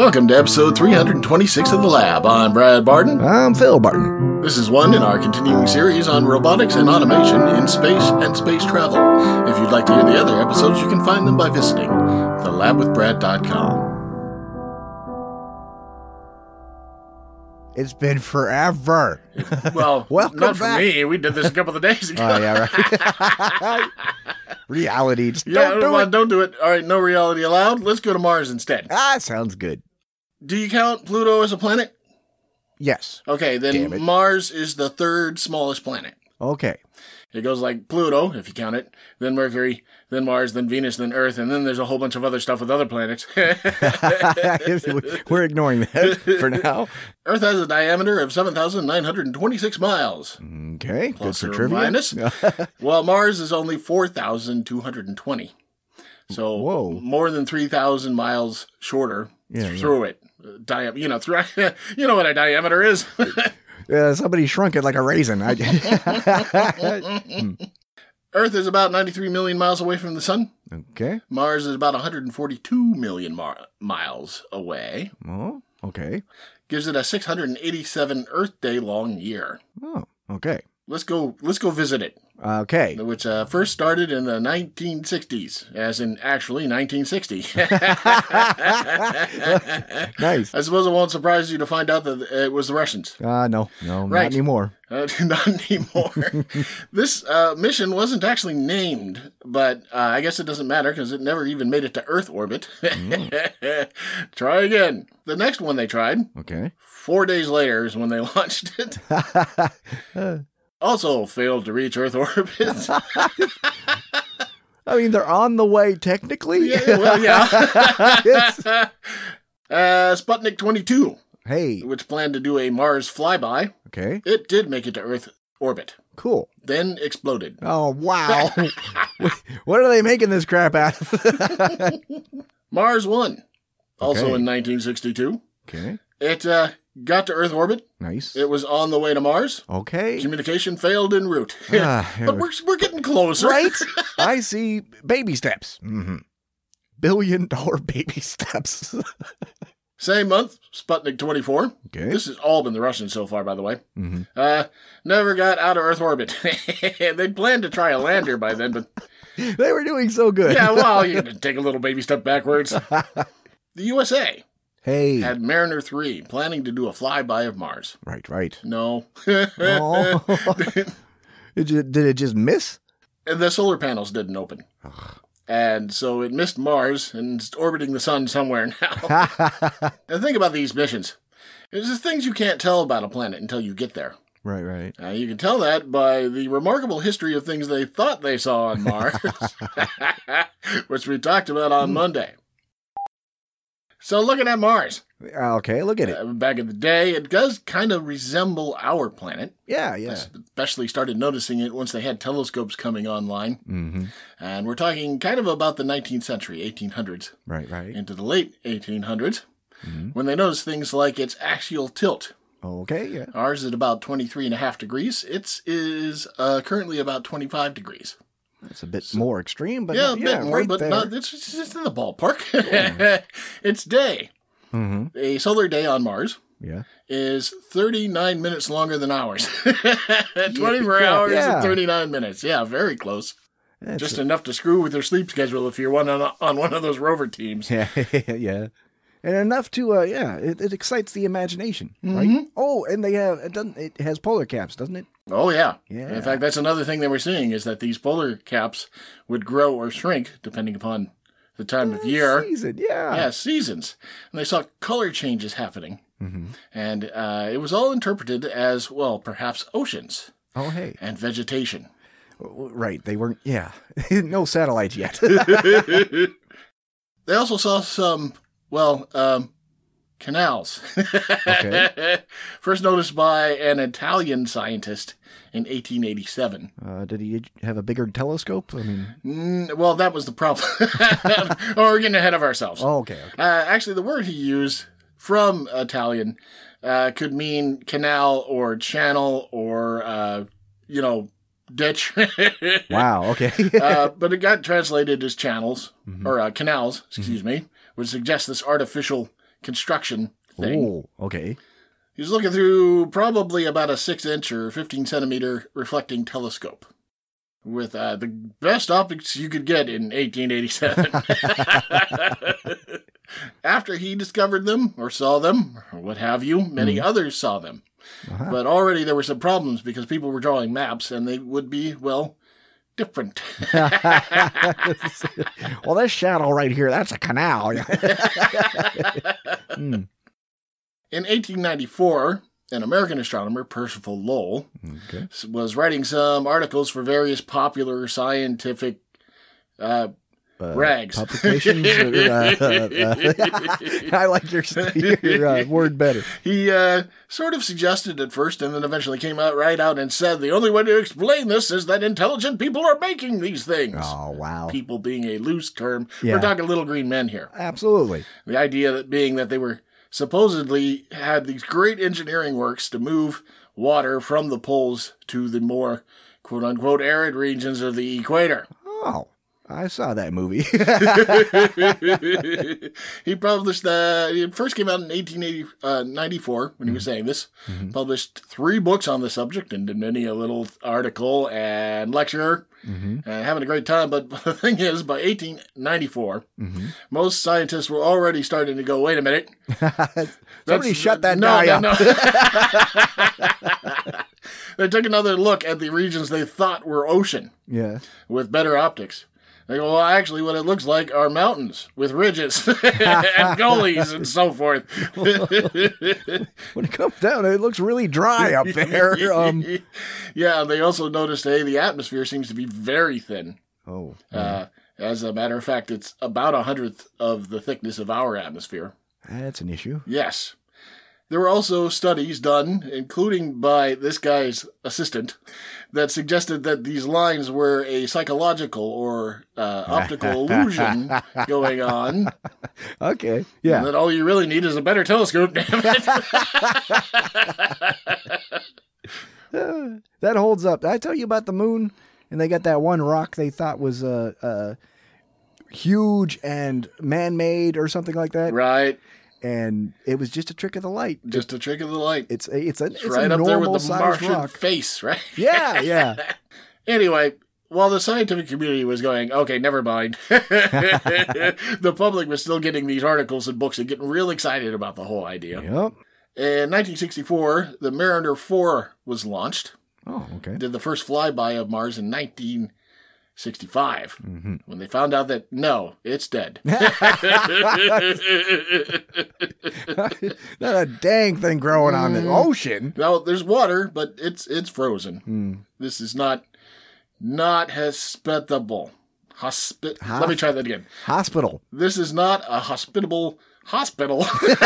Welcome to episode 326 of The Lab. I'm Brad Barton. I'm Phil Barton. This is one in our continuing series on robotics and automation in space and space travel. If you'd like to hear the other episodes, you can find them by visiting thelabwithbrad.com. It's been forever. Well, Welcome not for back. me. We did this a couple of days ago. Oh, yeah, right. Reality. Just don't do it. Don't do it. All right, no reality allowed. Let's go to Mars instead. Sounds good. Do you count Pluto as a planet? Yes. Okay, Damn then it. Mars is the third smallest planet. Okay. It goes like Pluto, if you count it, then Mercury, then Mars, then Venus, then Earth, and then there's a whole bunch of other stuff with other planets. We're ignoring that for now. Earth has a diameter of 7,926 miles. Okay. Plus good or for trivia. minus. While Mars is only 4,220. So Whoa. more than 3,000 miles shorter through it. You know what a diameter is. Somebody shrunk it like a raisin. Earth is about 93 million miles away from the sun. Okay. Mars is about 142 million miles away. Oh, okay. Gives it a 687 Earth Day long year. Oh, okay. Let's go visit it. Okay. Which first started in the 1960s, as in actually 1960. Nice. I suppose it won't surprise you to find out that it was the Russians. No, Right. not anymore. Not anymore. This mission wasn't actually named, but I guess it doesn't matter because it never even made it to Earth orbit. Try again. The next one they tried, Okay. 4 days later, is when they launched it. Also failed to reach Earth orbit. I mean, they're on the way technically. Yeah, well, yeah. It's- Sputnik 22, Hey. which planned to do a Mars flyby, Okay. it did make it to Earth orbit, Cool. then exploded. Oh, wow. What are they making this crap out of? Mars 1, also Okay. in 1962. Okay. It got to Earth orbit. Nice. It was on the way to Mars. Okay. Communication failed en route. Yeah, But we're getting closer. right? I see baby steps. $1 billion baby steps. Same month, Sputnik 24. Okay. This has all been the Russians so far, by the way. Mm-hmm. Never got out of Earth orbit. They planned to try a lander by then, but They were doing so good. yeah, well, you can take a little baby step backwards. The USA Hey. had Mariner 3 planning to do a flyby of Mars. Right. No. Oh. Did it just miss? And the solar panels didn't open. And so it missed Mars and it's orbiting the sun somewhere now. And think about these missions. It's the things you can't tell about a planet until you get there. Right. You can tell that by the remarkable history of things they thought they saw on Mars, which we talked about on Monday. So looking at Mars, Okay, look at it. back in the day, it does kind of resemble our planet. Yeah. Especially started noticing it once they had telescopes coming online. Mm-hmm. And we're talking kind of about the 19th century, 1800s, Right. into the late 1800s, Mm-hmm. when they noticed things like its axial tilt. Okay, yeah. Ours is at about 23.5 degrees. Its is currently about 25 degrees. It's a bit more extreme, but Yeah, a bit more, right but there. not, it's just in the ballpark. Its day. Mm-hmm. A solar day on Mars Yeah. is 39 minutes longer than ours. 24 hours and 39 minutes. Yeah, very close. That's Just enough to screw with your sleep schedule if you're on one of those rover teams. yeah. And enough to, it excites the imagination, right? Mm-hmm. Oh, and it has polar caps, doesn't it? Oh, yeah. Yeah. In fact, that's another thing they were seeing is that these polar caps would grow or shrink depending upon the time of year. Season, yeah. Yeah, seasons. And they saw color changes happening. Mm-hmm. And it was all interpreted as, well, perhaps oceans Oh, hey. and vegetation. Right, they weren't, no satellites yet. They also saw some, canals. Okay. First noticed by an Italian scientist in 1887. Did he have a bigger telescope? I mean, Well, that was the problem. We're getting ahead of ourselves. oh, okay. Actually, the word he used from Italian could mean canal or channel or, ditch. Wow, okay. But it got translated as channels, or canals, excuse me, which suggests this artificial construction thing. Oh, okay. He was looking through probably about a 6-inch or 15-centimeter reflecting telescope with the best optics you could get in 1887. After he discovered them, or saw them, or what have you, many others saw them. Uh-huh. But already there were some problems because people were drawing maps, and they would be, well, different. Well, this shadow right here, that's a canal. In 1894, an American astronomer, Percival Lowell, was writing some articles for various popular scientific rags. Publications? I like your word better. He sort of suggested at first and then eventually came out right out and said, the only way to explain this is that intelligent people are making these things. Oh, wow. People being a loose term. Yeah. We're talking little green men here. Absolutely. The idea being that they were supposedly had these great engineering works to move water from the poles to the more quote-unquote arid regions of the equator. Oh, I saw that movie. He published it first came out in 1894 when he was saying this. Published 3 books on the subject and did many a little article and lecture and having a great time. But the thing is, by 1894, most scientists were already starting to go, wait a minute. Somebody shut that guy up. No. They took another look at the regions they thought were ocean Yeah. with better optics. They go, well, actually, what it looks like are mountains with ridges and gullies and so forth. When it comes down, it looks really dry up there. Yeah, they also noticed, hey, the atmosphere seems to be very thin. Oh. As a matter of fact, it's about 1/100th of the thickness of our atmosphere. That's an issue. Yes. There were also studies done, including by this guy's assistant, that suggested that these lines were a psychological or optical illusion going on. Okay, yeah. And that all you really need is a better telescope, damn it. That holds up. Did I tell you about the moon? And they got that one rock they thought was huge and man-made or something like that. Right. And it was just a trick of the light. Just a trick of the light. It's right a up there with the normal-sized Martian rock. face, right? Yeah, yeah. Anyway, while the scientific community was going, okay, never mind, the public was still getting these articles and books and getting real excited about the whole idea. Yep. In 1964, the Mariner 4 was launched. Oh, okay. Did the first flyby of Mars in 1965, when they found out that, no, it's dead. Not a dang thing growing on the ocean. Now, there's water, but it's frozen. This is not hospitable. Let me try that again. Hospital. This is not a hospitable hospital.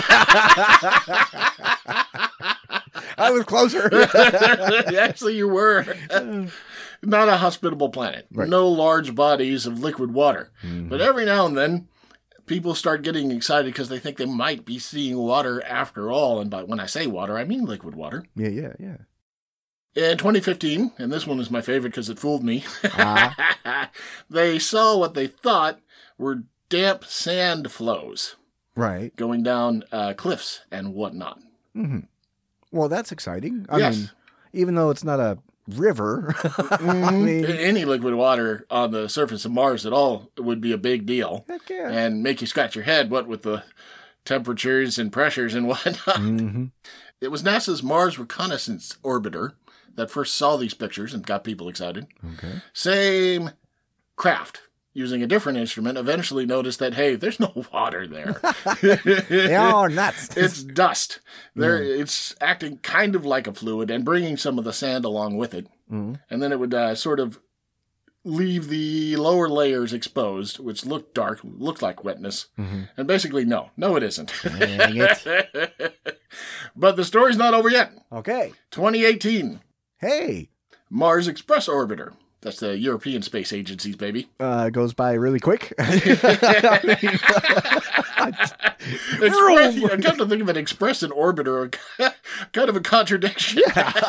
I was closer. Actually, you were. Not a hospitable planet. Right. No large bodies of liquid water. But every now and then, people start getting excited because they think they might be seeing water after all. And when I say water, I mean liquid water. Yeah. In 2015, and this one is my favorite because it fooled me, they saw what they thought were damp sand flows. Right. Going down cliffs and whatnot. Well, that's exciting. I Yes. mean, even though it's not a river, I mean, any liquid water on the surface of Mars at all would be a big deal. heck yeah. And make you scratch your head, what with the temperatures and pressures and whatnot. It was NASA's Mars Reconnaissance Orbiter that first saw these pictures and got people excited. Okay. Same craft, using a different instrument, eventually noticed that, hey, there's no water there. They are nuts. It's dust. It's acting kind of like a fluid and bringing some of the sand along with it. And then it would sort of leave the lower layers exposed, which looked dark, looked like wetness. And basically, no, it isn't. Dang it. But the story's not over yet. Okay. 2018, Hey. Mars Express Orbiter. That's the European Space Agency's baby. It goes by really quick. Express, come to think of it, Express and Orbiter are kind of a contradiction.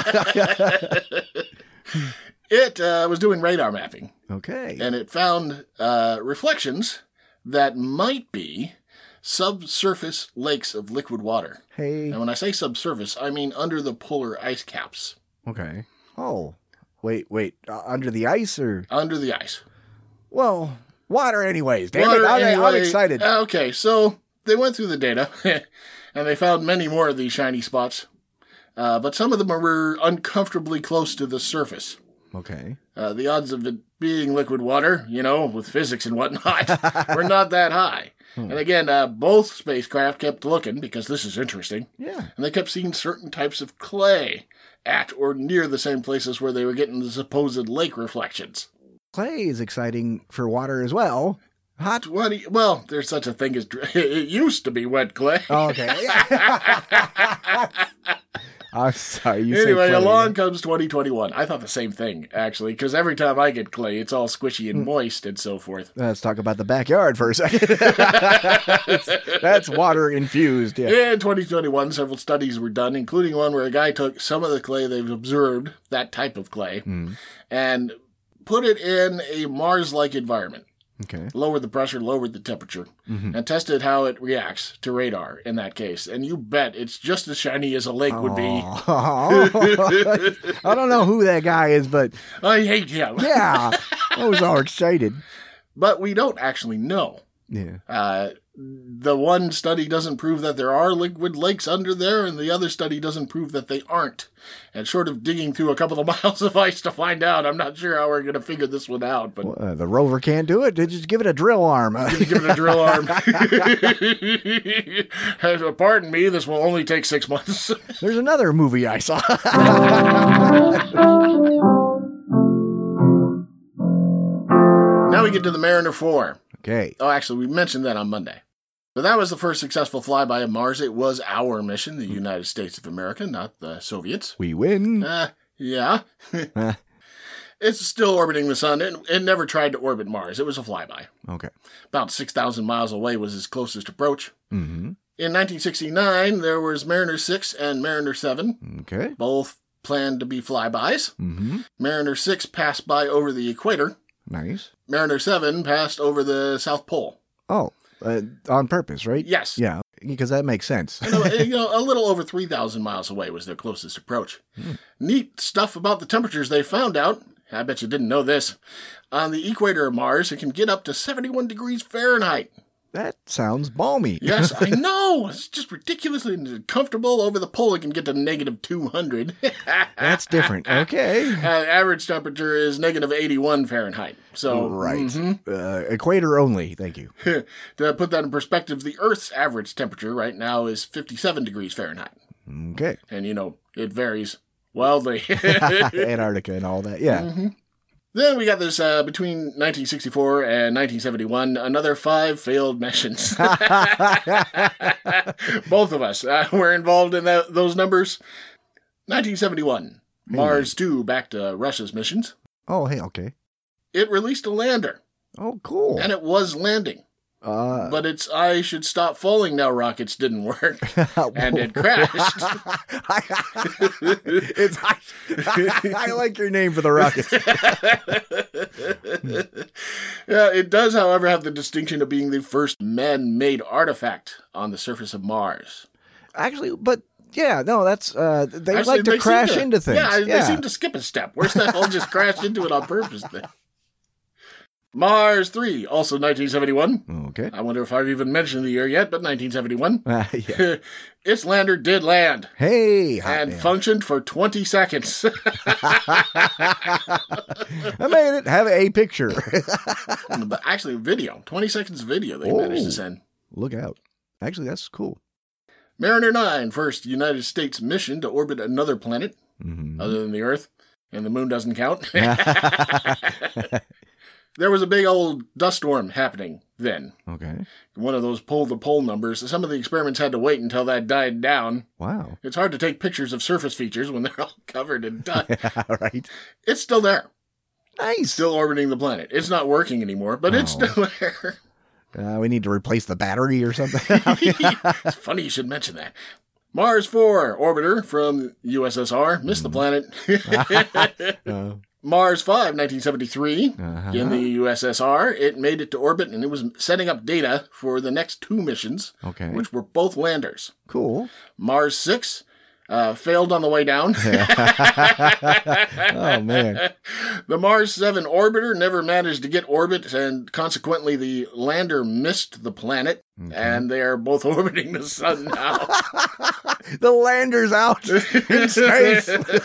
It was doing radar mapping. Okay. And it found reflections that might be subsurface lakes of liquid water. Hey. And when I say subsurface, I mean under the polar ice caps. Okay. Oh, wait. Under the ice or? Under the ice. Well, water anyways. Damn Water it. I'm anyway. excited. Okay, so they went through the data, and they found many more of these shiny spots. But some of them were uncomfortably close to the surface. Okay. The odds of it being liquid water, with physics and whatnot, were not that high. And again, both spacecraft kept looking, because this is interesting. Yeah. And they kept seeing certain types of clay at or near the same places where they were getting the supposed lake reflections. Clay is exciting for water as well. Hot. Well, there's such a thing as... It used to be wet clay. Oh, okay. I'm sorry. Anyway, along comes 2021. I thought the same thing, actually, because every time I get clay, it's all squishy and moist and so forth. Let's talk about the backyard for a second. That's water infused. Yeah. In 2021, several studies were done, including one where a guy took some of the clay they've observed, that type of clay, and put it in a Mars-like environment. Okay. Lowered the pressure, lowered the temperature, and tested how it reacts to radar in that case. And you bet it's just as shiny as a lake would be. I don't know who that guy is, but... I hate him. Yeah. I was all excited. But we don't actually know. Yeah. The one study doesn't prove that there are liquid lakes under there, and the other study doesn't prove that they aren't. And short of digging through a couple of miles of ice to find out, I'm not sure how we're going to figure this one out. But well, the rover can't do it. They just give it a drill arm. Give it a drill arm. Pardon me, this will only take 6 months. There's another movie I saw. Now we get to the Mariner 4. Okay. Oh, actually, we mentioned that on Monday. So that was the first successful flyby of Mars. It was our mission, the United States of America, not the Soviets. We win. Yeah. It's still orbiting the sun. It never tried to orbit Mars. It was a flyby. Okay. About 6,000 miles away was its closest approach. Mm-hmm. In 1969, there was Mariner 6 and Mariner 7. Okay. Both planned to be flybys. Mm-hmm. Mariner 6 passed by over the equator. Nice. Mariner 7 passed over the South Pole. Oh, on purpose, right? Yes. Yeah, because that makes sense. A little over 3,000 miles away was their closest approach. Neat stuff about the temperatures they found out. I bet you didn't know this. On the equator of Mars, it can get up to 71 degrees Fahrenheit. That sounds balmy. Yes, I know. It's just ridiculously comfortable. Over the pole, it can get to negative 200. That's different. Okay. Average temperature is negative 81 Fahrenheit. So, right. Equator only. Thank you. To put that in perspective, the Earth's average temperature right now is 57 degrees Fahrenheit. Okay. And, it varies wildly. Antarctica and all that. Yeah. Mm-hmm. Then we got this, between 1964 and 1971, another 5 failed missions. Both of us were involved in those numbers. 1971, Mars 2 back to Russia's missions. Oh, hey, okay. It released a lander. Oh, cool. And it was landing. But its I should stop falling now rockets didn't work, and it crashed. I like your name for the rocket. Yeah, it does, however, have the distinction of being the first man-made artifact on the surface of Mars. Actually, but yeah, no, that's they like to crash into things. Yeah, they seem to skip a step. Where's that all just crashed into it on purpose then? Mars 3, also 1971. Okay. I wonder if I've even mentioned the year yet, but 1971. Yeah. Its lander did land. Hey, and functioned for 20 seconds. I made it. Have a picture. But actually, video. 20 seconds of video they managed to send. Look out. Actually, that's cool. Mariner 9, first United States mission to orbit another planet, other than the Earth, and the moon doesn't count. There was a big old dust storm happening then. Okay. One of those pull-the-pole numbers. Some of the experiments had to wait until that died down. Wow. It's hard to take pictures of surface features when they're all covered in dust. Right. It's still there. Nice. Still orbiting the planet. It's not working anymore, but it's still there. We need to replace the battery or something. It's funny you should mention that. Mars 4 orbiter from USSR missed the planet. Mars 5, 1973, Uh-huh. in the USSR. It made it to orbit, and it was setting up data for the next 2 missions, Okay. which were both landers. Cool. Mars 6 failed on the way down. Oh, man. The Mars 7 orbiter never managed to get orbit, and consequently the lander missed the planet, and they are both orbiting the sun now. The lander's out in space.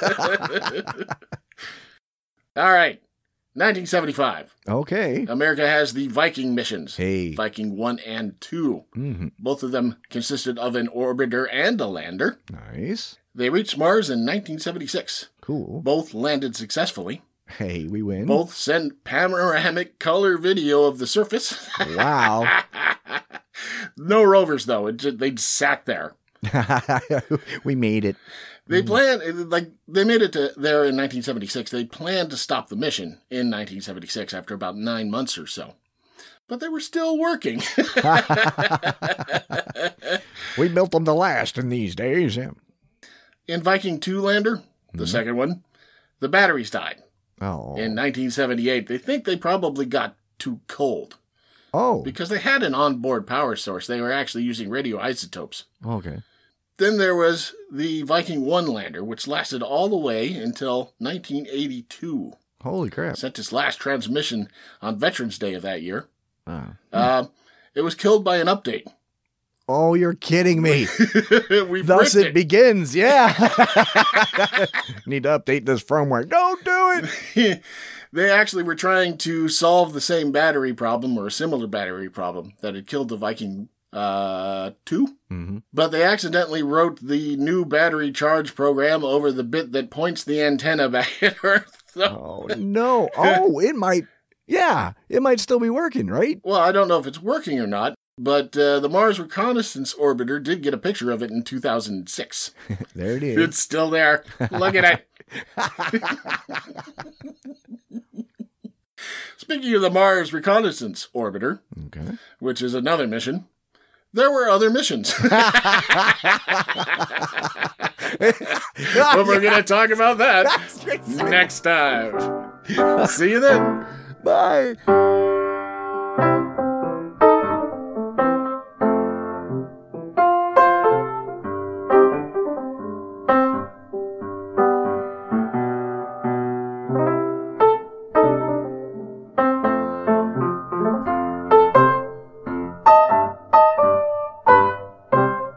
All right, 1975. Okay. America has the Viking missions. Hey. Viking 1 and 2. Mm-hmm. Both of them consisted of an orbiter and a lander. Nice. They reached Mars in 1976. Cool. Both landed successfully. Hey, we win. Both sent panoramic color video of the surface. Wow. No rovers, though. They sat there. We made it. They they made it to there in 1976. They planned to stop the mission in 1976 after about 9 months or so. But they were still working. We built them to last in these days. Yeah. In Viking 2 lander, the second one, the batteries died. Oh. In 1978, they think they probably got too cold Oh. because they had an onboard power source. They were actually using radioisotopes. Okay. Then there was the Viking 1 lander, which lasted all the way until 1982. Holy crap. Sent its last transmission on Veterans Day of that year. Ah. It was killed by an update. Oh, you're kidding me. We Thus bricked it begins. Yeah. Need to update this firmware. Don't do it. They actually were trying to solve the same battery problem or a similar battery problem that had killed the Viking 2. Mm-hmm. But they accidentally wrote the new battery charge program over the bit that points the antenna back at Earth. So, Oh, no. Oh, it might. Yeah. It might still be working, right? well, I don't know if it's working or not, but the Mars Reconnaissance Orbiter did get a picture of it in 2006. There it is. It's still there. Look at it. Speaking of the Mars Reconnaissance Orbiter, Okay. which is another mission, there were other missions. But we're going to talk about that next time. See you then. Bye.